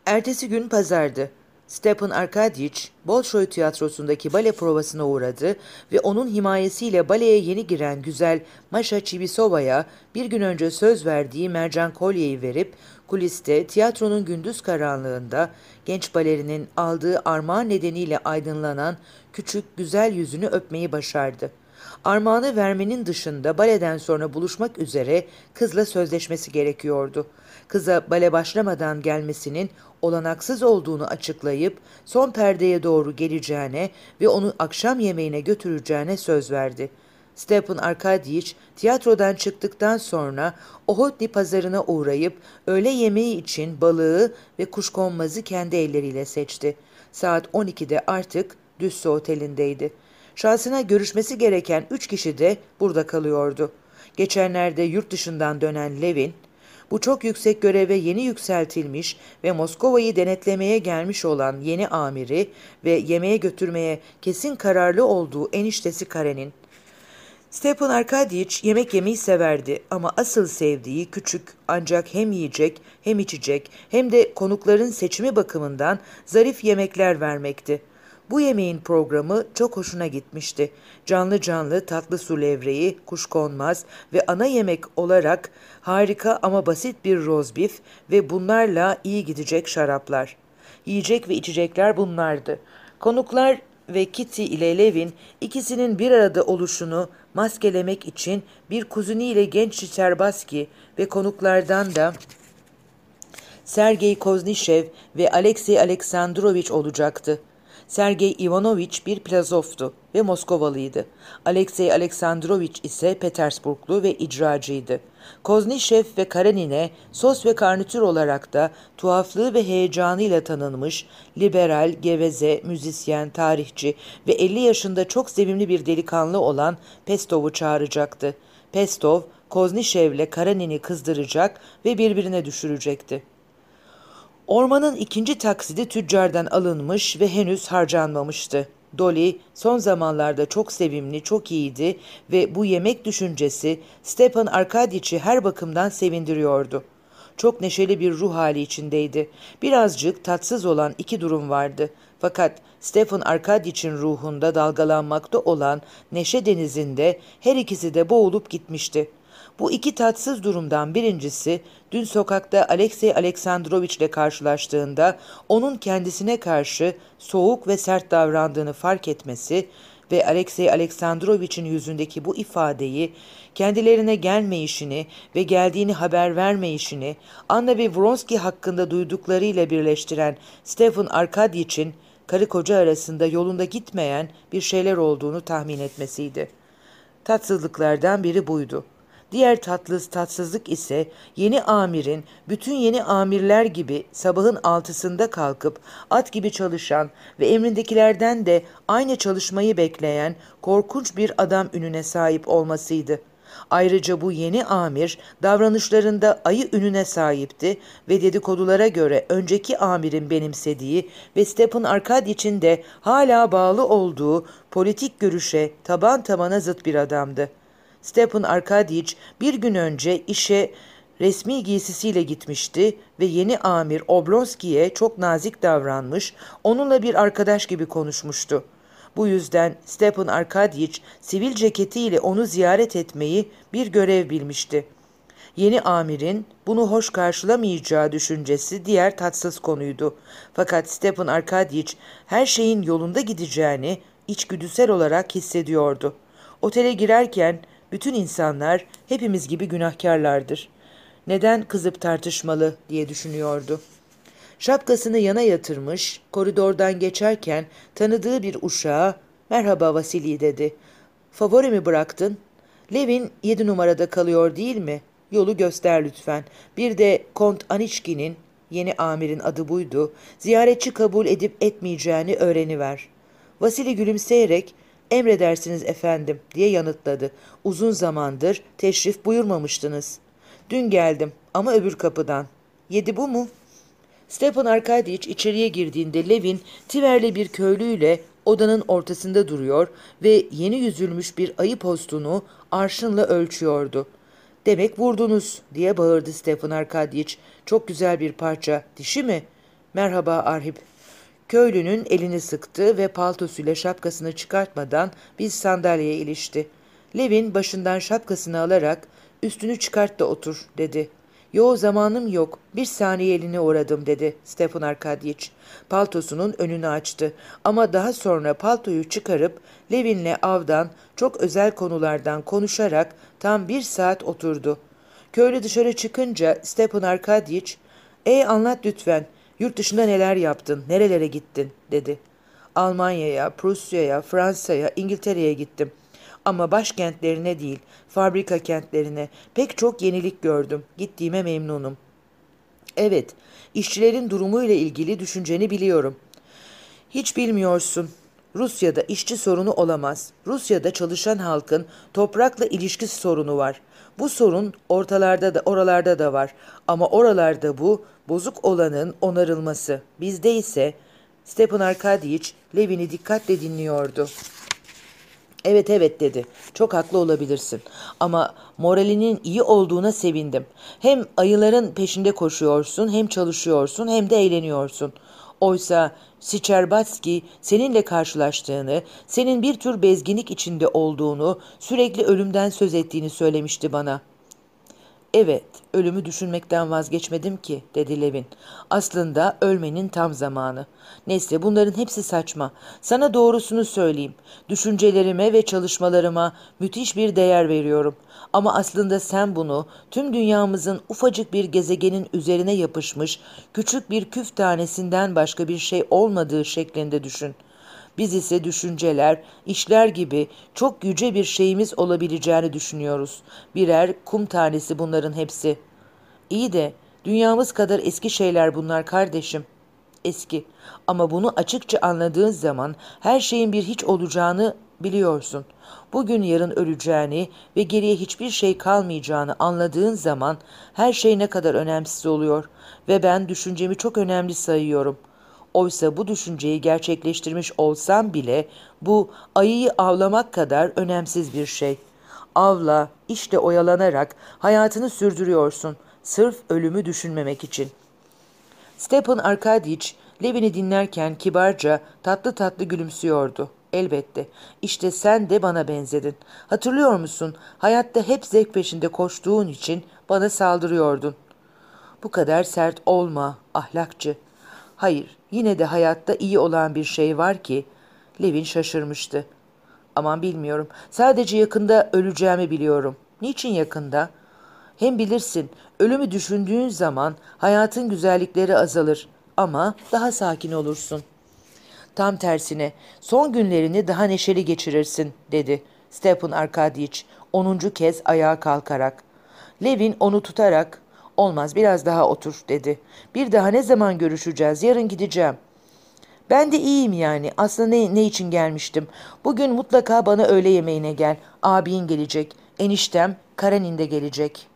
Ertesi gün pazardı. Stepan Arkadyiç, Bolşoy tiyatrosundaki bale provasına uğradı ve onun himayesiyle baleye yeni giren güzel Maşa Çibisova'ya bir gün önce söz verdiği mercan kolyeyi verip kuliste tiyatronun gündüz karanlığında genç balerinin aldığı armağan nedeniyle aydınlanan küçük güzel yüzünü öpmeyi başardı. Armağanı vermenin dışında baleden sonra buluşmak üzere kızla sözleşmesi gerekiyordu. Kıza bale başlamadan gelmesinin olanaksız olduğunu açıklayıp son perdeye doğru geleceğine ve onu akşam yemeğine götüreceğine söz verdi. Stepan Arkadyiç tiyatrodan çıktıktan sonra Ohotny pazarına uğrayıp öğle yemeği için balığı ve kuşkonmazı kendi elleriyle seçti. Saat 12'de artık Düsso Oteli'ndeydi. Şansına görüşmesi gereken 3 kişi de burada kalıyordu. Geçenlerde yurt dışından dönen Levin, bu çok yüksek göreve yeni yükseltilmiş ve Moskova'yı denetlemeye gelmiş olan yeni amiri ve yemeğe götürmeye kesin kararlı olduğu eniştesi Karen'in. Stepan Arkadyiç yemek yemeyi severdi ama asıl sevdiği küçük ancak hem yiyecek hem içecek hem de konukların seçimi bakımından zarif yemekler vermekti. Bu yemeğin programı çok hoşuna gitmişti. Canlı canlı tatlı su levreği, kuşkonmaz ve ana yemek olarak harika ama basit bir rozbif ve bunlarla iyi gidecek şaraplar. Yiyecek ve içecekler bunlardı. Konuklar ve Kitty ile Levin ikisinin bir arada oluşunu maskelemek için bir kuzeniyle genç Çiçerbaski ve konuklardan da Sergey Koznişev ve Alexey Aleksandrovich olacaktı. Sergey Ivanovich bir plazoftu ve Moskovalıydı. Alexey Aleksandrovich ise Petersburglu ve icracıydı. Koznişev ve Karenine sos ve karnitür olarak da tuhaflığı ve heyecanıyla tanınmış, liberal, geveze, müzisyen, tarihçi ve 50 yaşında çok sevimli bir delikanlı olan Pestov'u çağıracaktı. Pestov, Koznişev'le Karenin'i kızdıracak ve birbirine düşürecekti. Ormanın ikinci taksidi tüccardan alınmış ve henüz harcanmamıştı. Dolly son zamanlarda çok sevimli, çok iyiydi ve bu yemek düşüncesi Stepan Arkadyiç'i her bakımdan sevindiriyordu. Çok neşeli bir ruh hali içindeydi. Birazcık tatsız olan iki durum vardı. Fakat Stepan Arkadyiç'in ruhunda dalgalanmakta olan neşe denizinde her ikisi de boğulup gitmişti. Bu iki tatsız durumdan birincisi, dün sokakta Alexey Aleksandroviç'le karşılaştığında onun kendisine karşı soğuk ve sert davrandığını fark etmesi ve Alexey Aleksandroviç'in yüzündeki bu ifadeyi, kendilerine gelmeyişini ve geldiğini haber vermeyişini, Anna ve Vronsky hakkında duyduklarıyla birleştiren Stepan Arkadyiç'in karı koca arasında yolunda gitmeyen bir şeyler olduğunu tahmin etmesiydi. Tatsızlıklardan biri buydu. Diğer tatsızlık ise yeni amirin bütün yeni amirler gibi sabahın 6'sında kalkıp at gibi çalışan ve emrindekilerden de aynı çalışmayı bekleyen korkunç bir adam ününe sahip olmasıydı. Ayrıca bu yeni amir davranışlarında ayı ününe sahipti ve dedikodulara göre önceki amirin benimsediği ve Stepan Arkadyiç'in de hala bağlı olduğu politik görüşe taban tabana zıt bir adamdı. Stepan Arkadyiç bir gün önce işe resmi giysisiyle gitmişti ve yeni amir Oblonski'ye çok nazik davranmış, onunla bir arkadaş gibi konuşmuştu. Bu yüzden Stepan Arkadyiç sivil ceketiyle onu ziyaret etmeyi bir görev bilmişti. Yeni amirin bunu hoş karşılamayacağı düşüncesi diğer tatsız konuydu. Fakat Stepan Arkadyiç her şeyin yolunda gideceğini içgüdüsel olarak hissediyordu. Otele girerken bütün insanlar hepimiz gibi günahkarlardır. Neden kızıp tartışmalı diye düşünüyordu. Şapkasını yana yatırmış, koridordan geçerken tanıdığı bir uşağa "Merhaba Vasili" dedi. "Favori mi bıraktın? Levin 7 numarada kalıyor değil mi? Yolu göster lütfen. Bir de Kont Aniçki'nin, yeni amirin adı buydu, ziyaretçi kabul edip etmeyeceğini öğreniver." Vasili gülümseyerek "Emredersiniz efendim" diye yanıtladı. "Uzun zamandır teşrif buyurmamıştınız." "Dün geldim ama öbür kapıdan." "7 bu mu?" Stepan Arkadyiç içeriye girdiğinde Levin Tiverli bir köylüyle odanın ortasında duruyor ve yeni yüzülmüş bir ayı postunu arşınla ölçüyordu. "Demek vurdunuz" diye bağırdı Stepan Arkadyiç. "Çok güzel bir parça, dişi mi?" Merhaba Arhip. Köylünün elini sıktı ve paltosuyla şapkasını çıkartmadan bir sandalyeye ilişti. Levin başından şapkasını alarak üstünü çıkart da otur dedi. Yo zamanım yok. Bir saniyeliğine uğradım dedi Stepan Arkadyiç. Paltosunun önünü açtı. Ama daha sonra paltoyu çıkarıp Levin'le avdan çok özel konulardan konuşarak tam 1 saat oturdu. Köylü dışarı çıkınca Stepan Arkadyiç, anlat lütfen. Yurt dışında neler yaptın, nerelere gittin?" dedi. "Almanya'ya, Prusya'ya, Fransa'ya, İngiltere'ye gittim. Ama başkentlerine değil, fabrika kentlerine pek çok yenilik gördüm. Gittiğime memnunum." "Evet, işçilerin durumuyla ilgili düşünceni biliyorum." "Hiç bilmiyorsun. Rusya'da işçi sorunu olamaz. Rusya'da çalışan halkın toprakla ilişkisi sorunu var. Bu sorun ortalarda da oralarda da var. Ama oralarda bu bozuk olanın onarılması. Bizde ise..." Stepan Arkadyiç Levin'i dikkatle dinliyordu. "Evet evet," dedi. "Çok haklı olabilirsin. Ama moralinin iyi olduğuna sevindim. Hem ayıların peşinde koşuyorsun, hem çalışıyorsun, hem de eğleniyorsun. Oysa Siçerbatski seninle karşılaştığını, senin bir tür bezginlik içinde olduğunu, sürekli ölümden söz ettiğini söylemişti bana." "Evet, ölümü düşünmekten vazgeçmedim ki," dedi Levin. "Aslında ölmenin tam zamanı. Neyse, bunların hepsi saçma. Sana doğrusunu söyleyeyim. Düşüncelerime ve çalışmalarıma müthiş bir değer veriyorum. Ama aslında sen bunu tüm dünyamızın ufacık bir gezegenin üzerine yapışmış küçük bir küf tanesinden başka bir şey olmadığı şeklinde düşün. Biz ise düşünceler, işler gibi çok yüce bir şeyimiz olabileceğini düşünüyoruz. Birer kum tanesi bunların hepsi. İyi de dünyamız kadar eski şeyler bunlar kardeşim. Eski. Ama bunu açıkça anladığın zaman her şeyin bir hiç olacağını biliyorsun. Bugün yarın öleceğini ve geriye hiçbir şey kalmayacağını anladığın zaman her şey ne kadar önemsiz oluyor ve ben düşüncemi çok önemli sayıyorum. Oysa bu düşünceyi gerçekleştirmiş olsam bile bu ayıyı avlamak kadar önemsiz bir şey. Avla, işte oyalanarak hayatını sürdürüyorsun sırf ölümü düşünmemek için." Stepan Arkadyiç Levin'i dinlerken kibarca tatlı tatlı gülümsüyordu. "Elbette. İşte sen de bana benzedin. Hatırlıyor musun? Hayatta hep zevk peşinde koştuğun için bana saldırıyordun." "Bu kadar sert olma, ahlakçı." "Hayır, yine de hayatta iyi olan bir şey var ki..." Levin şaşırmıştı. "Aman bilmiyorum. Sadece yakında öleceğimi biliyorum." "Niçin yakında?" "Hem bilirsin, ölümü düşündüğün zaman hayatın güzellikleri azalır ama daha sakin olursun." "Tam tersine son günlerini daha neşeli geçirirsin," dedi Stepan Arkadyiç 10. kez ayağa kalkarak. Levin onu tutarak, "Olmaz, biraz daha otur," dedi. "Bir daha ne zaman görüşeceğiz? Yarın gideceğim." "Ben de iyiyim yani. Aslında ne için gelmiştim? Bugün mutlaka bana öğle yemeğine gel. Abin gelecek. Eniştem Karenin de gelecek."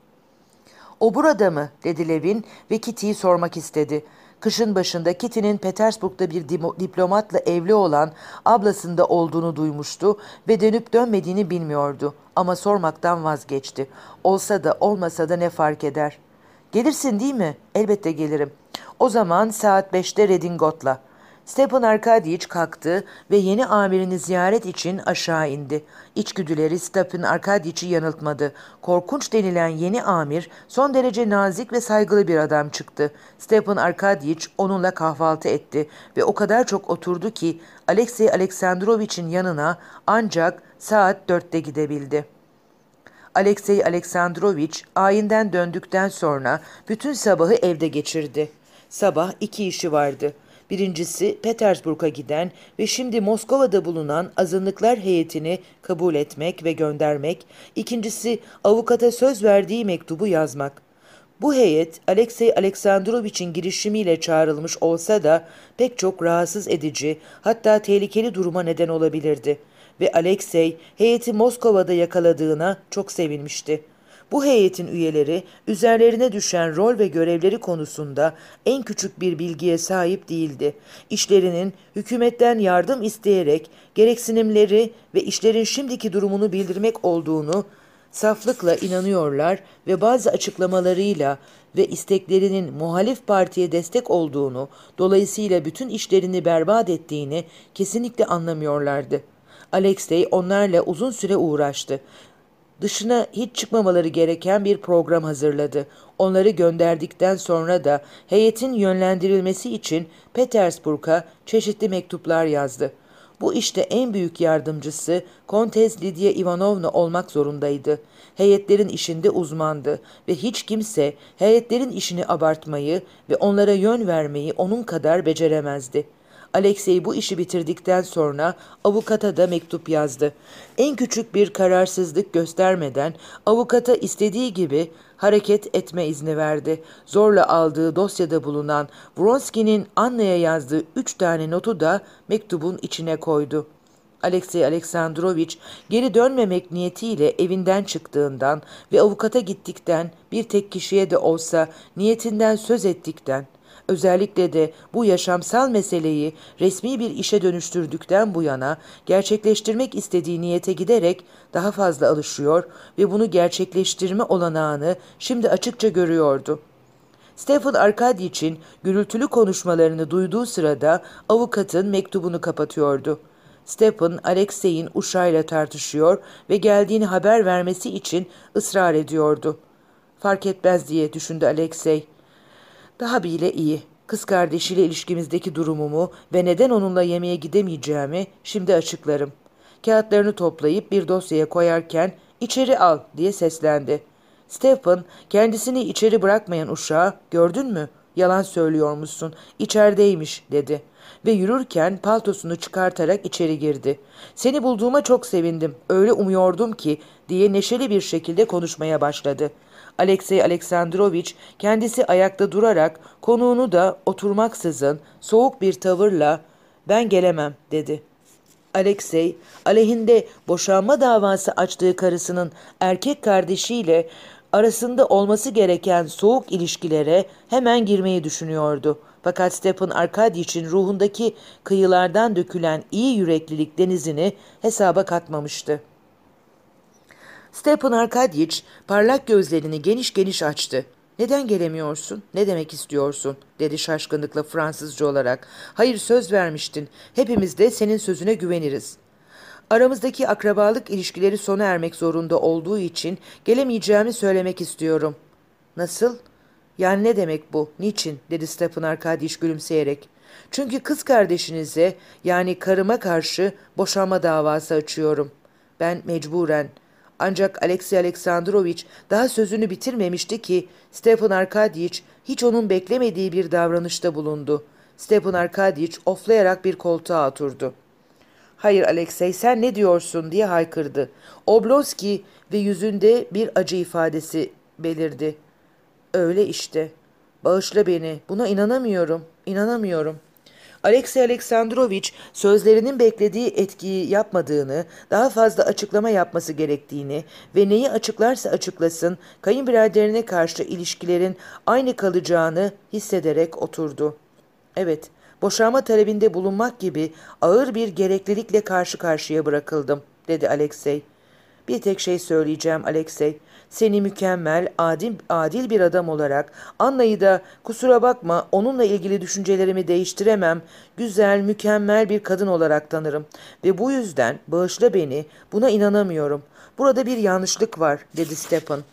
"O burada mı?" dedi Levin ve Kitty'yi sormak istedi. Kışın başında Kitty'nin Petersburg'da bir diplomatla evli olan ablasında olduğunu duymuştu ve dönüp dönmediğini bilmiyordu. Ama sormaktan vazgeçti. Olsa da olmasa da ne fark eder? "Gelirsin değil mi?" "Elbette gelirim." "O zaman saat 5'te Redingot'la." Stepan Arkadyiç kalktı ve yeni amirini ziyaret için aşağı indi. İçgüdüleri Stepan Arkadyiç'i yanıltmadı. Korkunç denilen yeni amir son derece nazik ve saygılı bir adam çıktı. Stepan Arkadyiç onunla kahvaltı etti ve o kadar çok oturdu ki Alexey Aleksandroviç'in yanına ancak saat 4'te gidebildi. Alexey Aleksandroviç ayinden döndükten sonra bütün sabahı evde geçirdi. Sabah 2 işi vardı. Birincisi Petersburg'a giden ve şimdi Moskova'da bulunan azınlıklar heyetini kabul etmek ve göndermek. İkincisi avukata söz verdiği mektubu yazmak. Bu heyet Alexey Aleksandroviç'in girişimiyle çağrılmış olsa da pek çok rahatsız edici, hatta tehlikeli duruma neden olabilirdi ve Alexey heyeti Moskova'da yakaladığına çok sevinmişti. Bu heyetin üyeleri üzerlerine düşen rol ve görevleri konusunda en küçük bir bilgiye sahip değildi. İşlerinin hükümetten yardım isteyerek gereksinimleri ve işlerin şimdiki durumunu bildirmek olduğunu saflıkla inanıyorlar ve bazı açıklamalarıyla ve isteklerinin muhalif partiye destek olduğunu, dolayısıyla bütün işlerini berbat ettiğini kesinlikle anlamıyorlardı. Alexey onlarla uzun süre uğraştı. Dışına hiç çıkmamaları gereken bir program hazırladı. Onları gönderdikten sonra da heyetin yönlendirilmesi için Petersburg'a çeşitli mektuplar yazdı. Bu işte en büyük yardımcısı Kontes Lidya Ivanovna olmak zorundaydı. Heyetlerin işinde uzmandı ve hiç kimse heyetlerin işini abartmayı ve onlara yön vermeyi onun kadar beceremezdi. Alexey bu işi bitirdikten sonra avukata da mektup yazdı. En küçük bir kararsızlık göstermeden avukata istediği gibi hareket etme izni verdi. Zorla aldığı dosyada bulunan Vronsky'nin Anna'ya yazdığı 3 tane notu da mektubun içine koydu. Alexey Aleksandrovich geri dönmemek niyetiyle evinden çıktığından ve avukata gittikten bir tek kişiye de olsa niyetinden söz ettikten, özellikle de bu yaşamsal meseleyi resmi bir işe dönüştürdükten bu yana gerçekleştirmek istediği niyete giderek daha fazla alışıyor ve bunu gerçekleştirme olanağını şimdi açıkça görüyordu. Stefan Arkadyiç'in gürültülü konuşmalarını duyduğu sırada avukatın mektubunu kapatıyordu. Stepan, Alexey'in uşağıyla tartışıyor ve geldiğini haber vermesi için ısrar ediyordu. Fark etmez diye düşündü Alexey. Daha bile iyi. Kız kardeşiyle ilişkimizdeki durumumu ve neden onunla yemeğe gidemeyeceğimi şimdi açıklarım. Kağıtlarını toplayıp bir dosyaya koyarken içeri al diye seslendi. Stephen kendisini içeri bırakmayan uşağa gördün mü? Yalan söylüyormuşsun. İçerideymiş dedi. Ve yürürken paltosunu çıkartarak içeri girdi. Seni bulduğuma çok sevindim. Öyle umuyordum ki diye neşeli bir şekilde konuşmaya başladı. Alexey Aleksandrovich kendisi ayakta durarak konuğunu da oturmaksızın soğuk bir tavırla ben gelemem dedi. Alexey aleyhinde boşanma davası açtığı karısının erkek kardeşiyle arasında olması gereken soğuk ilişkilere hemen girmeyi düşünüyordu. Fakat Stepan Arkadyiç'in ruhundaki kıyılardan dökülen iyi yüreklilik denizini hesaba katmamıştı. Stepan Arkadyiç parlak gözlerini geniş geniş açtı. "Neden gelemiyorsun? Ne demek istiyorsun?" dedi şaşkınlıkla Fransızca olarak. "Hayır, söz vermiştin. Hepimiz de senin sözüne güveniriz. Aramızdaki akrabalık ilişkileri sona ermek zorunda olduğu için gelemeyeceğimi söylemek istiyorum." "Nasıl? Yani ne demek bu? Niçin?" dedi Stepan Arkadyiç gülümseyerek. "Çünkü kız kardeşinize, yani karıma karşı boşanma davası açıyorum. Ben mecburen." Ancak Alexey Aleksandrovich daha sözünü bitirmemişti ki Stepan Arkadyiç hiç onun beklemediği bir davranışta bulundu. Stepan Arkadyiç oflayarak bir koltuğa oturdu. "Hayır Alexey, sen ne diyorsun?" diye haykırdı. Oblonsky ve yüzünde bir acı ifadesi belirdi. "Öyle işte. Bağışla beni. Buna inanamıyorum. İnanamıyorum." Alexey Aleksandrovich sözlerinin beklediği etkiyi yapmadığını, daha fazla açıklama yapması gerektiğini ve neyi açıklarsa açıklasın kayınbiraderine karşı ilişkilerin aynı kalacağını hissederek oturdu. "Evet, boşanma talebinde bulunmak gibi ağır bir gereklilikle karşı karşıya bırakıldım," dedi Alexey. "Bir tek şey söyleyeceğim Alexey. Seni mükemmel, adil bir adam olarak, Anna'yı da kusura bakma onunla ilgili düşüncelerimi değiştiremem, güzel, mükemmel bir kadın olarak tanırım. Ve bu yüzden bağışla beni, buna inanamıyorum. Burada bir yanlışlık var," dedi Stepan.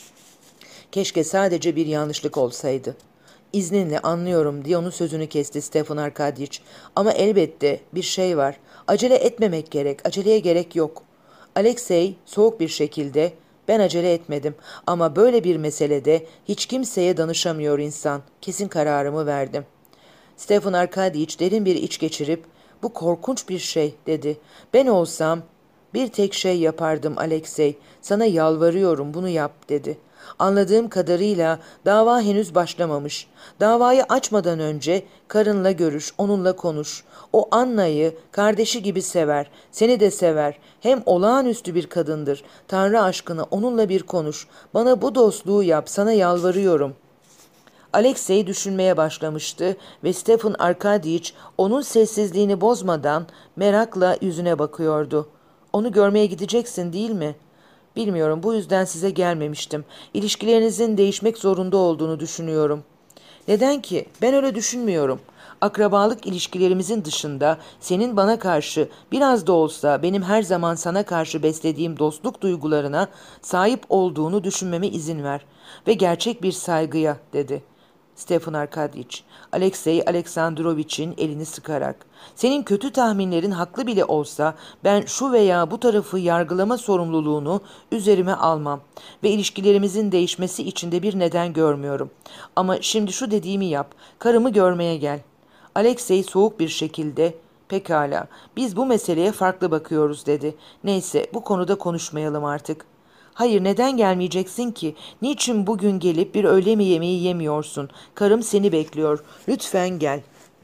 Keşke sadece bir yanlışlık olsaydı. "İzninle anlıyorum," diye onun sözünü kesti Stepan Arkadyiç. "Ama elbette bir şey var. Acele etmemek gerek, aceleye gerek yok." Alexey soğuk bir şekilde "Ben acele etmedim ama böyle bir meselede hiç kimseye danışamıyor insan. Kesin kararımı verdim." Stepan Arkadyiç derin bir iç geçirip "Bu korkunç bir şey," dedi. "Ben olsam bir tek şey yapardım Alexey. Sana yalvarıyorum bunu yap," dedi. "Anladığım kadarıyla dava henüz başlamamış. Davayı açmadan önce karınla görüş, onunla konuş. O Anna'yı kardeşi gibi sever, seni de sever. Hem olağanüstü bir kadındır. Tanrı aşkına onunla bir konuş. Bana bu dostluğu yap, sana yalvarıyorum." Alexey düşünmeye başlamıştı ve Stepan Arkadyiç onun sessizliğini bozmadan merakla yüzüne bakıyordu. "Onu görmeye gideceksin değil mi?" Bilmiyorum, bu yüzden size gelmemiştim. İlişkilerinizin değişmek zorunda olduğunu düşünüyorum. Neden ki? Ben öyle düşünmüyorum. Akrabalık ilişkilerimizin dışında senin bana karşı biraz da olsa benim her zaman sana karşı beslediğim dostluk duygularına sahip olduğunu düşünmeme izin ver ve gerçek bir saygıya, dedi Stefan Arkadyiç, Alexey Aleksandroviç'in elini sıkarak. Senin kötü tahminlerin haklı bile olsa ben şu veya bu tarafı yargılama sorumluluğunu üzerime almam ve ilişkilerimizin değişmesi için de bir neden görmüyorum. Ama şimdi şu dediğimi yap, karımı görmeye gel. Alexey soğuk bir şekilde, pekala, biz bu meseleye farklı bakıyoruz, dedi. Neyse, bu konuda konuşmayalım artık. Hayır, neden gelmeyeceksin ki? Niçin bugün gelip bir öğle yemeği yemiyorsun? Karım seni bekliyor. Lütfen gel.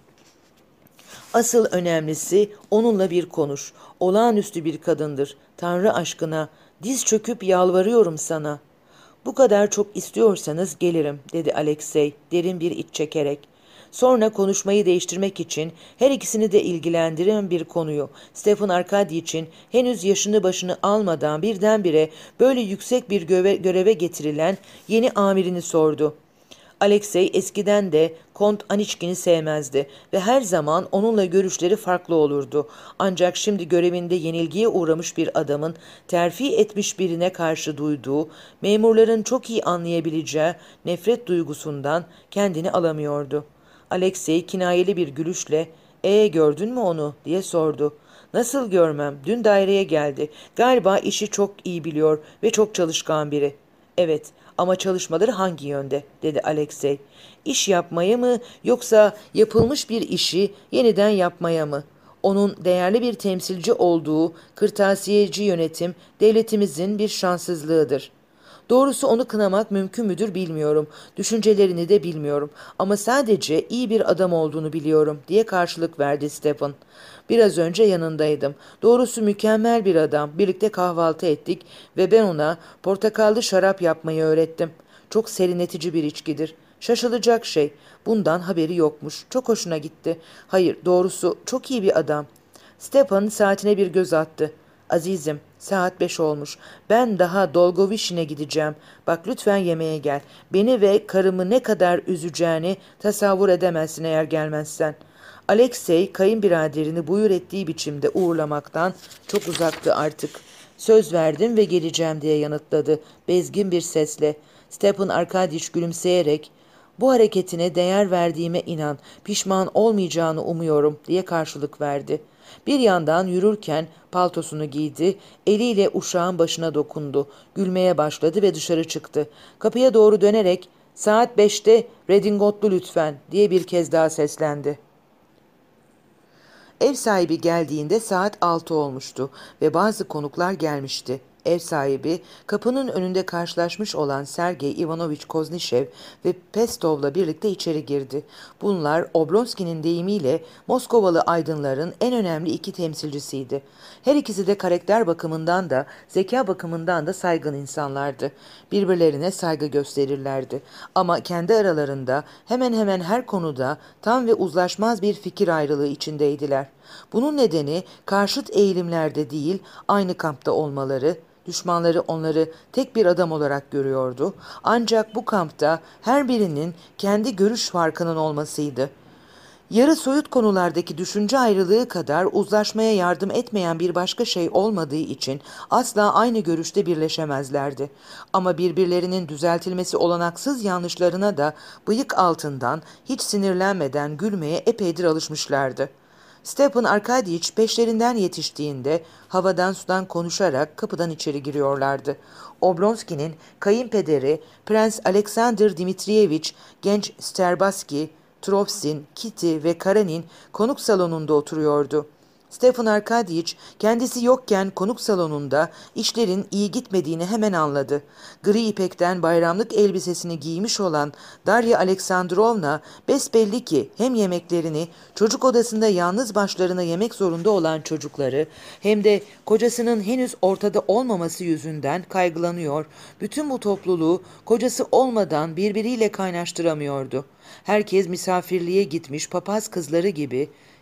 Asıl önemlisi onunla bir konuş. Olağanüstü bir kadındır. Tanrı aşkına diz çöküp yalvarıyorum sana. Bu kadar çok istiyorsanız gelirim, dedi Alexey derin bir iç çekerek. Sonra konuşmayı değiştirmek için her ikisini de ilgilendiren bir konuyu Stefan Arkadyiç'in henüz yaşını başını almadan birdenbire böyle yüksek bir göreve getirilen yeni amirini sordu. Alexey eskiden de Kont Aniçkin'i sevmezdi ve her zaman onunla görüşleri farklı olurdu. Ancak şimdi görevinde yenilgiye uğramış bir adamın terfi etmiş birine karşı duyduğu, memurların çok iyi anlayabileceği nefret duygusundan kendini alamıyordu. Alexey kinayeli bir gülüşle gördün mü onu?" diye sordu. "Nasıl görmem? Dün daireye geldi. Galiba işi çok iyi biliyor ve çok çalışkan biri." "Evet, ama çalışmaları hangi yönde?" dedi Alexey. "İş yapmaya mı, yoksa yapılmış bir işi yeniden yapmaya mı? Onun değerli bir temsilci olduğu kırtasiyeci yönetim devletimizin bir şanssızlığıdır. Doğrusu onu kınamak mümkün müdür bilmiyorum. Düşüncelerini de bilmiyorum. Ama sadece iyi bir adam olduğunu biliyorum," diye karşılık verdi Stephen. "Biraz önce yanındaydım. Doğrusu mükemmel bir adam. Birlikte kahvaltı ettik ve ben ona portakallı şarap yapmayı öğrettim. Çok serinletici bir içkidir. Şaşılacak şey. Bundan haberi yokmuş. Çok hoşuna gitti. Hayır, doğrusu çok iyi bir adam." Stepan saatine bir göz attı. "Azizim, saat 5 olmuş. Ben daha Dolgovişin'e gideceğim. Bak, lütfen yemeğe gel. Beni ve karımı ne kadar üzeceğini tasavvur edemezsin eğer gelmezsen." Alexey kayınbiraderini buyur ettiği biçimde uğurlamaktan çok uzaktı artık. "Söz verdim ve geleceğim," diye yanıtladı bezgin bir sesle. Stepan Arkadyiç gülümseyerek, "Bu hareketine değer verdiğime inan, pişman olmayacağını umuyorum," diye karşılık verdi. Bir yandan yürürken paltosunu giydi, eliyle uşağın başına dokundu, gülmeye başladı ve dışarı çıktı. Kapıya doğru dönerek, "Saat 5'te redingotlu lütfen," diye bir kez daha seslendi. Ev sahibi geldiğinde saat 6 olmuştu ve bazı konuklar gelmişti. Ev sahibi, kapının önünde karşılaşmış olan Sergey Ivanovich Koznişev ve Pestov'la birlikte içeri girdi. Bunlar Oblonski'nin deyimiyle Moskovalı aydınların en önemli iki temsilcisiydi. Her ikisi de karakter bakımından da zeka bakımından da saygın insanlardı. Birbirlerine saygı gösterirlerdi. Ama kendi aralarında hemen hemen her konuda tam ve uzlaşmaz bir fikir ayrılığı içindeydiler. Bunun nedeni karşıt eğilimlerde değil, aynı kampta olmaları. Düşmanları onları tek bir adam olarak görüyordu. Ancak bu kampta her birinin kendi görüş farkının olmasıydı. Yarı soyut konulardaki düşünce ayrılığı kadar uzlaşmaya yardım etmeyen bir başka şey olmadığı için asla aynı görüşte birleşemezlerdi. Ama birbirlerinin düzeltilmesi olanaksız yanlışlarına da bıyık altından hiç sinirlenmeden gülmeye epeydir alışmışlardı. Stepan Arkadyiç peşlerinden yetiştiğinde havadan sudan konuşarak kapıdan içeri giriyorlardı. Oblonski'nin kayınpederi Prens Alexander Dimitriyevich, genç Sterbaski, Tropsin, Kitty ve Karenin konuk salonunda oturuyordu. Stefan Arkadyiç kendisi yokken konuk salonunda işlerin iyi gitmediğini hemen anladı. Gri ipekten bayramlık elbisesini giymiş olan Darya Aleksandrovna besbelli ki hem yemeklerini, çocuk odasında yalnız başlarına yemek zorunda olan çocukları hem de kocasının henüz ortada olmaması yüzünden kaygılanıyor. Bütün bu topluluğu kocası olmadan birbiriyle kaynaştıramıyordu. Herkes misafirliğe gitmiş papaz kızları gibi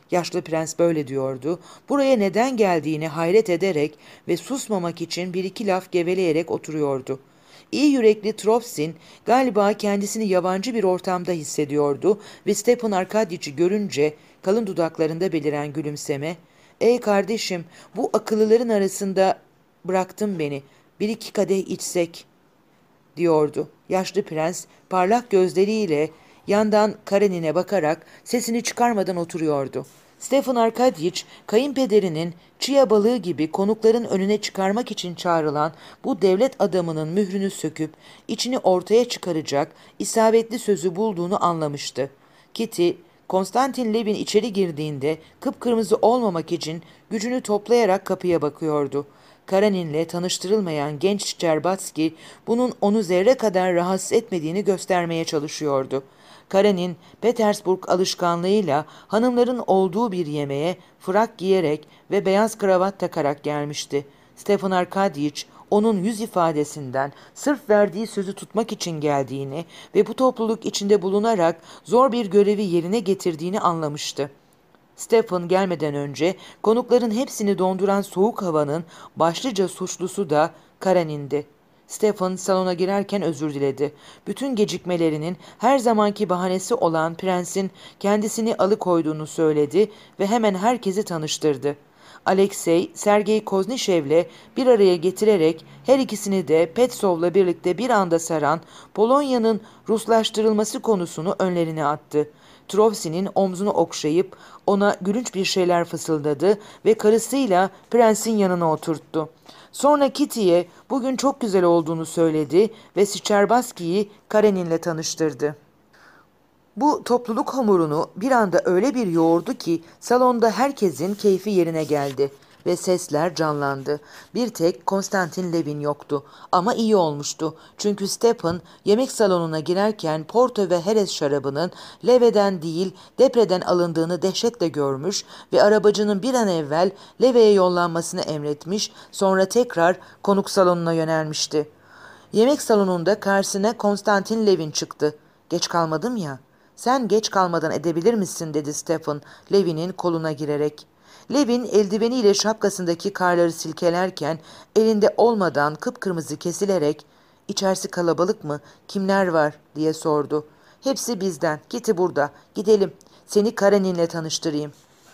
Yaşlı prens böyle diyordu. Buraya neden geldiğini hayret ederek ve susmamak için bir iki laf geveleyerek oturuyordu. İyi yürekli Trovsin galiba kendisini yabancı bir ortamda hissediyordu ve Stepan Arkadyiç'i görünce kalın dudaklarında beliren gülümseme, ''Ey kardeşim, bu akıllıların arasında bıraktın beni, bir iki kadeh içsek.'' diyordu. Yaşlı prens parlak gözleriyle yandan Karenin'e bakarak sesini çıkarmadan oturuyordu. Stefan Arkadyiç, kayınpederinin çiya balığı gibi konukların önüne çıkarmak için çağrılan bu devlet adamının mührünü söküp içini ortaya çıkaracak isabetli sözü bulduğunu anlamıştı. Kitty, Konstantin Levin içeri girdiğinde kıpkırmızı olmamak için gücünü toplayarak kapıya bakıyordu. Karenin'le tanıştırılmayan genç Çerbatski bunun onu zerre kadar rahatsız etmediğini göstermeye çalışıyordu. Karenin, Petersburg alışkanlığıyla hanımların olduğu bir yemeğe frak giyerek ve beyaz kravat takarak gelmişti. Stefan Arkadyiç, onun yüz ifadesinden sırf verdiği sözü tutmak için geldiğini ve bu topluluk içinde bulunarak zor bir görevi yerine getirdiğini anlamıştı. Stefan gelmeden önce konukların hepsini donduran soğuk havanın başlıca suçlusu da Karenin'di. Stefan salona girerken özür diledi. Bütün gecikmelerinin her zamanki bahanesi olan prensin kendisini alıkoyduğunu söyledi ve hemen herkesi tanıştırdı. Alexey, Sergey Koznishev'le bir araya getirerek her ikisini de Petsov'la birlikte bir anda saran Polonya'nın Ruslaştırılması konusunu önlerine attı. Trovsin'in omzunu okşayıp ona gülünç bir şeyler fısıldadı ve karısıyla prensin yanına oturttu. Sonra Kitty'ye bugün çok güzel olduğunu söyledi ve Siçerbaski'yi Karenin'le tanıştırdı. Bu topluluk hamurunu bir anda öyle bir yoğurdu ki salonda herkesin keyfi yerine geldi ve sesler canlandı. Bir tek Konstantin Levin yoktu ama iyi olmuştu. Çünkü Stepan yemek salonuna girerken Porto ve Herez şarabının Leve'den değil Depre'den alındığını dehşetle görmüş ve arabacının bir an evvel Leve'ye yollanmasını emretmiş, sonra tekrar konuk salonuna yönelmişti. Yemek salonunda karşısına Konstantin Levin çıktı. "Geç kalmadım ya." "Sen geç kalmadan edebilir misin?" dedi Stefan, Levin'in koluna girerek. Levin eldiveniyle şapkasındaki karları silkelerken elinde olmadan kıpkırmızı kesilerek "İçerisi kalabalık mı? Kimler var?" diye sordu. "Hepsi bizden. Kitty burada. Gidelim. Seni Karenin'le tanıştırayım."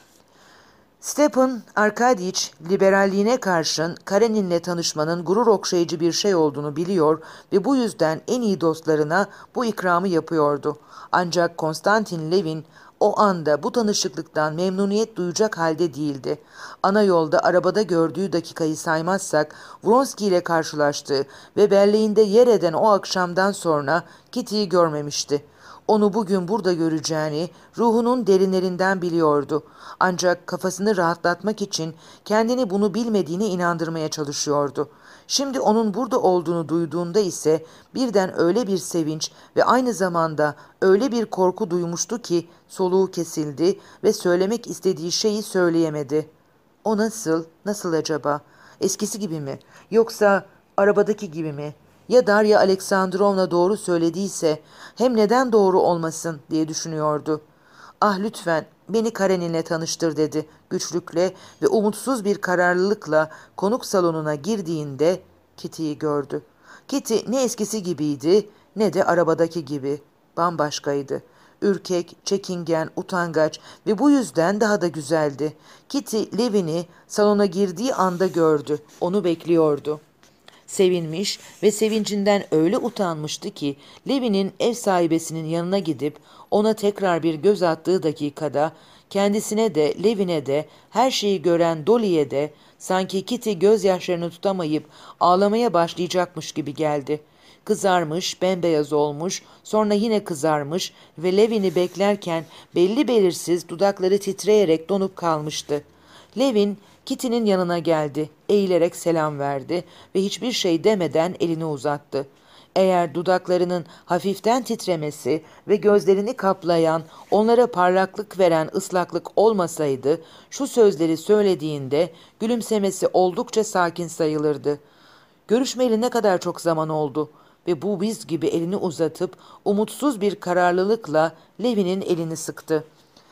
Stepan Arkadyiç, liberalliğine karşın Karenin'le tanışmanın gurur okşayıcı bir şey olduğunu biliyor ve bu yüzden en iyi dostlarına bu ikramı yapıyordu. Ancak Konstantin Levin o anda bu tanışıklıktan memnuniyet duyacak halde değildi. Ana yolda arabada gördüğü dakikayı saymazsak Vronski ile karşılaştığı ve Berlin'de yer eden o akşamdan sonra Kitty'yi görmemişti. Onu bugün burada göreceğini ruhunun derinlerinden biliyordu. Ancak kafasını rahatlatmak için kendini bunu bilmediğine inandırmaya çalışıyordu. Şimdi onun burada olduğunu duyduğunda ise birden öyle bir sevinç ve aynı zamanda öyle bir korku duymuştu ki soluğu kesildi ve söylemek istediği şeyi söyleyemedi. O nasıl acaba? Eskisi gibi mi? Yoksa arabadaki gibi mi? Ya Darya Aleksandrovna doğru söylediyse hem neden doğru olmasın diye düşünüyordu. "Ah lütfen beni Karenin'le tanıştır," dedi güçlükle ve umutsuz bir kararlılıkla konuk salonuna girdiğinde Kitty'yi gördü. Kitty ne eskisi gibiydi ne de arabadaki gibi. Bambaşkaydı. Ürkek, çekingen, utangaç ve bu yüzden daha da güzeldi. Kitty Levin'i salona girdiği anda gördü. Onu bekliyordu. Sevinmiş ve sevincinden öyle utanmıştı ki Levi'nin ev sahibesinin yanına gidip ona tekrar bir göz attığı dakikada kendisine de Levin'e de her şeyi gören Dolly'e de sanki Kitty gözyaşlarını tutamayıp ağlamaya başlayacakmış gibi geldi. Kızarmış, bembeyaz olmuş, sonra yine kızarmış ve Levin'i beklerken belli belirsiz dudakları titreyerek donup kalmıştı. Levin Kitty'nin yanına geldi, eğilerek selam verdi ve hiçbir şey demeden elini uzattı. Eğer dudaklarının hafiften titremesi ve gözlerini kaplayan, onlara parlaklık veren ıslaklık olmasaydı, şu sözleri söylediğinde gülümsemesi oldukça sakin sayılırdı. "Görüşmeyeli ne kadar çok zaman oldu." Ve bu biz gibi elini uzatıp umutsuz bir kararlılıkla Levin'in elini sıktı.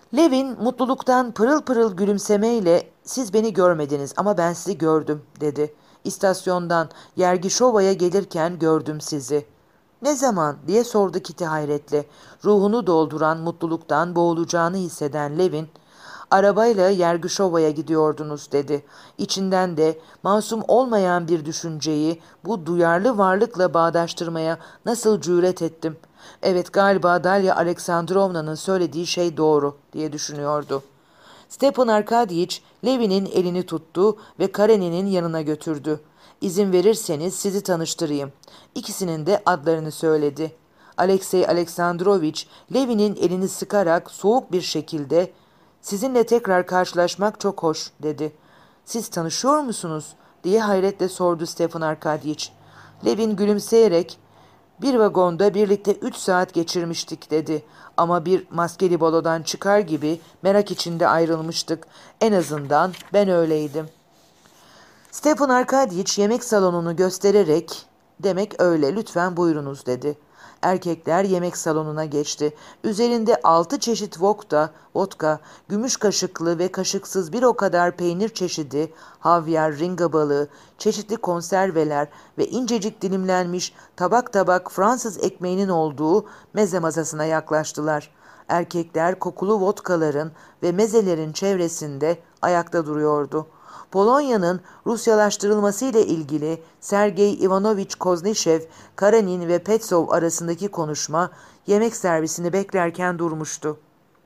Levin mutluluktan pırıl pırıl gülümsemeyle "Siz beni görmediniz ama ben sizi gördüm," dedi. "İstasyondan Yergişova'ya gelirken gördüm sizi." "Ne zaman?" diye sordu Kitty hayretle. Ruhunu dolduran mutluluktan boğulacağını hisseden Levin, "Arabayla Yergişova'ya gidiyordunuz," dedi. İçinden de masum olmayan bir düşünceyi bu duyarlı varlıkla bağdaştırmaya nasıl cüret ettim? Evet, galiba Darya Aleksandrovna'nın söylediği şey doğru diye düşünüyordu. Stepan Arkadyiç Levin'in elini tuttu ve Karenin'in yanına götürdü. "İzin verirseniz sizi tanıştırayım." İkisinin de adlarını söyledi. Alexey Aleksandrovich Levin'in elini sıkarak soğuk bir şekilde "Sizinle tekrar karşılaşmak çok hoş," dedi. "Siz tanışıyor musunuz?" diye hayretle sordu Stepan Arkadyiç. Levin gülümseyerek "Bir vagonda birlikte 3 saat geçirmiştik," dedi. "Ama bir maskeli balodan çıkar gibi merak içinde ayrılmıştık. En azından ben öyleydim." Stepan Arkadyiç yemek salonunu göstererek "Demek öyle, lütfen buyurunuz," dedi. Erkekler yemek salonuna geçti. Üzerinde 6 çeşit vodka, gümüş kaşıklı ve kaşıksız bir o kadar peynir çeşidi, havyar, ringa balığı, çeşitli konserveler ve incecik dilimlenmiş tabak tabak Fransız ekmeğinin olduğu meze masasına yaklaştılar. Erkekler kokulu vodkaların ve mezelerin çevresinde ayakta duruyordu. Polonya'nın Rusyalaştırılması ile ilgili Sergey Ivanovich Koznishev, Karenin ve Petsov arasındaki konuşma yemek servisini beklerken durmuştu.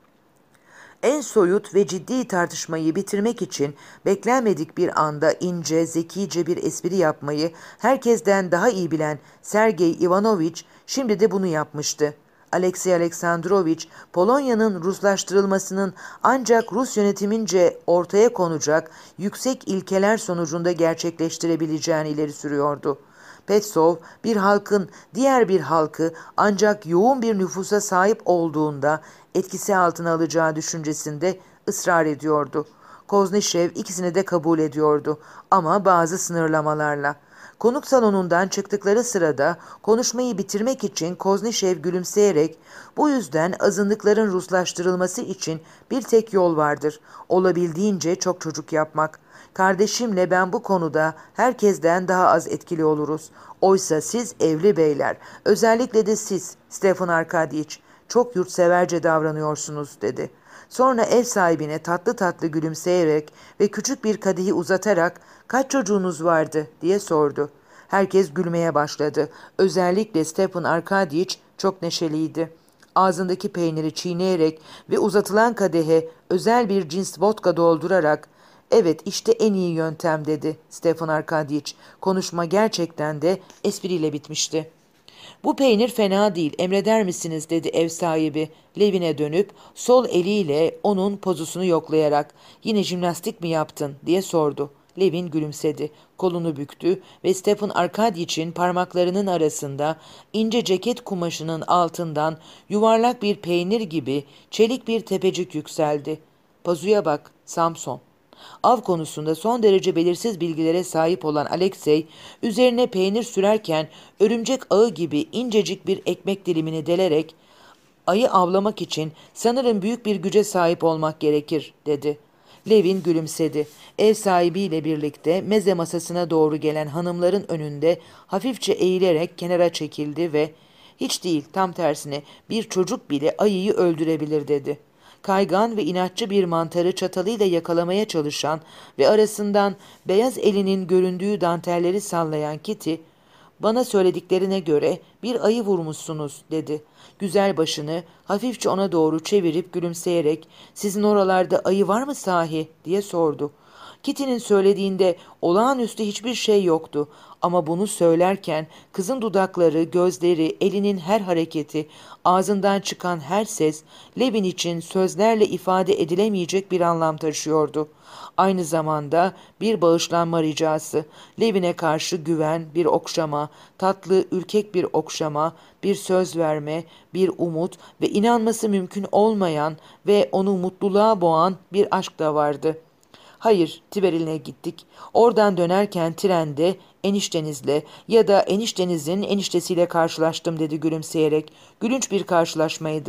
En soyut ve ciddi tartışmayı bitirmek için beklenmedik bir anda ince, zekice bir espri yapmayı herkesten daha iyi bilen Sergey Ivanovich şimdi de bunu yapmıştı. Alexey Aleksandrovich, Polonya'nın Ruslaştırılmasının ancak Rus yönetimince ortaya konacak yüksek ilkeler sonucunda gerçekleştirebileceğini ileri sürüyordu. Petsov, bir halkın diğer bir halkı ancak yoğun bir nüfusa sahip olduğunda etkisi altına alacağı düşüncesinde ısrar ediyordu. Koznishev ikisini de kabul ediyordu ama bazı sınırlamalarla. Konuk salonundan çıktıkları sırada konuşmayı bitirmek için Koznishev gülümseyerek "Bu yüzden azınlıkların Ruslaştırılması için bir tek yol vardır. Olabildiğince çok çocuk yapmak. Kardeşimle ben bu konuda herkesten daha az etkili oluruz. Oysa siz evli beyler, özellikle de siz Stepan Arkadyiç, çok yurtseverce davranıyorsunuz," dedi. Sonra ev sahibine tatlı tatlı gülümseyerek ve küçük bir kadehi uzatarak "Kaç çocuğunuz vardı?" diye sordu. Herkes gülmeye başladı. Özellikle Stepan Arkadyiç çok neşeliydi. Ağzındaki peyniri çiğneyerek ve uzatılan kadehe özel bir cins vodka doldurarak "Evet, işte en iyi yöntem," dedi Stepan Arkadyiç. Konuşma gerçekten de espriyle bitmişti. "Bu peynir fena değil, emreder misiniz?" dedi ev sahibi Levin'e dönüp sol eliyle onun pozusunu yoklayarak. "Yine jimnastik mi yaptın?" diye sordu. Levin gülümsedi, kolunu büktü ve Stepan Arkadyiç'in parmaklarının arasında ince ceket kumaşının altından yuvarlak bir peynir gibi çelik bir tepecik yükseldi. "Pazuya bak, Samson." Av konusunda son derece belirsiz bilgilere sahip olan Alexey, üzerine peynir sürerken örümcek ağı gibi incecik bir ekmek dilimini delerek "Ayı avlamak için sanırım büyük bir güce sahip olmak gerekir," dedi. Levin gülümsedi. Ev sahibiyle birlikte meze masasına doğru gelen hanımların önünde hafifçe eğilerek kenara çekildi ve "Hiç değil, tam tersine bir çocuk bile ayıyı öldürebilir," dedi. Kaygan ve inatçı bir mantarı çatalıyla yakalamaya çalışan ve arasından beyaz elinin göründüğü dantelleri sallayan Kitty, "Bana söylediklerine göre bir ayı vurmuşsunuz," dedi. Güzel başını hafifçe ona doğru çevirip gülümseyerek "Sizin oralarda ayı var mı sahi?" diye sordu. Kitty'nin söylediğinde olağanüstü hiçbir şey yoktu ama bunu söylerken kızın dudakları, gözleri, elinin her hareketi, ağzından çıkan her ses Levin için sözlerle ifade edilemeyecek bir anlam taşıyordu. Aynı zamanda bir bağışlanma ricası, Levin'e karşı güven, bir okşama, tatlı, ürkek bir okşama, bir söz verme, bir umut ve inanması mümkün olmayan ve onu mutluluğa boğan bir aşk da vardı. "Hayır, Tiberi'ne gittik. Oradan dönerken trende eniştenizle ya da eniştenizin eniştesiyle karşılaştım," dedi gülümseyerek. "Gülünç bir karşılaşmaydı.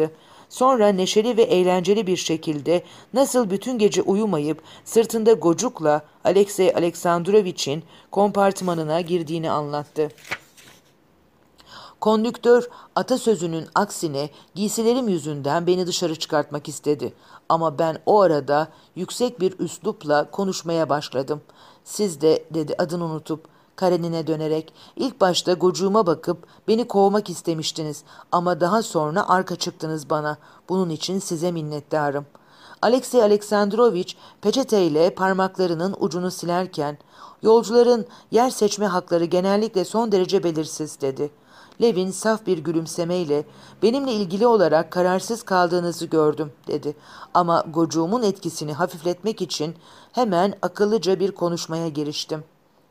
Sonra neşeli ve eğlenceli bir şekilde nasıl bütün gece uyumayıp sırtında gocukla Alexey Alexandrovich'in kompartımanına girdiğini anlattı. Kondüktör atasözünün aksine giysilerim yüzünden beni dışarı çıkartmak istedi. Ama ben o arada yüksek bir üslupla konuşmaya başladım. Siz de dedi adını unutup Karenine dönerek ilk başta gocuğuma bakıp beni kovmak istemiştiniz ama daha sonra arka çıktınız bana. Bunun için size minnettarım. Alexey Alexandrovich peçeteyle parmaklarının ucunu silerken yolcuların yer seçme hakları genellikle son derece belirsiz dedi. Levin saf bir gülümsemeyle benimle ilgili olarak kararsız kaldığınızı gördüm dedi. Ama gocuğumun etkisini hafifletmek için hemen akıllıca bir konuşmaya giriştim.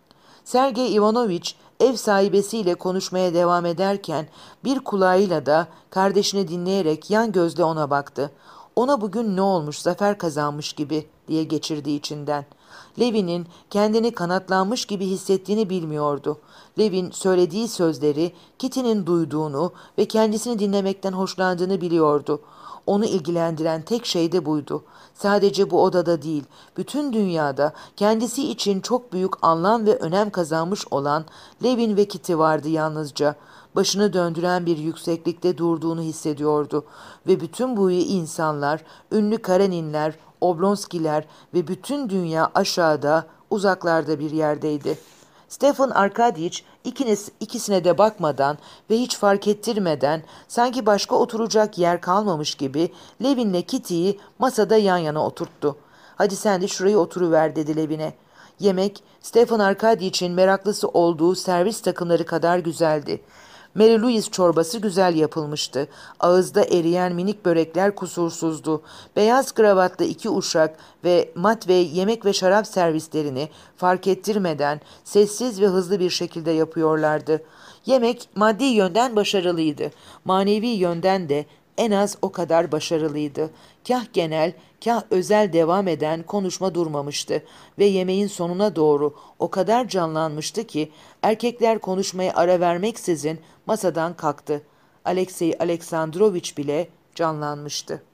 Sergey Ivanovich ev sahibesiyle konuşmaya devam ederken bir kulağıyla da kardeşini dinleyerek yan gözle ona baktı. Ona bugün ne olmuş, zafer kazanmış gibi diye geçirdi içinden. Levin'in kendini kanatlanmış gibi hissettiğini bilmiyordu. Levin söylediği sözleri Kitty'nin duyduğunu ve kendisini dinlemekten hoşlandığını biliyordu. Onu ilgilendiren tek şey de buydu. Sadece bu odada değil, bütün dünyada kendisi için çok büyük anlam ve önem kazanmış olan Levin ve Kitty vardı yalnızca. Başını döndüren bir yükseklikte durduğunu hissediyordu ve bütün bu insanlar, ünlü Kareninler, Oblonskiler ve bütün dünya aşağıda, uzaklarda bir yerdeydi. Stefan Arkadych ikisine de bakmadan ve hiç fark ettirmeden sanki başka oturacak yer kalmamış gibi Levin'le Kitty'yi masada yan yana oturttu. Hadi sen de şuraya oturuver dedi Levin'e. Yemek Stefan Arkadych'in meraklısı olduğu servis takımları kadar güzeldi. Mary Louise çorbası güzel yapılmıştı. Ağızda eriyen minik börekler kusursuzdu. Beyaz kravatlı iki uşak ve Matvey yemek ve şarap servislerini fark ettirmeden sessiz ve hızlı bir şekilde yapıyorlardı. Yemek maddi yönden başarılıydı. Manevi yönden de en az o kadar başarılıydı. Kah genel, kah özel devam eden konuşma durmamıştı ve yemeğin sonuna doğru o kadar canlanmıştı ki erkekler konuşmaya ara vermeksizin masadan kalktı. Alexey Alexandrovich bile canlanmıştı.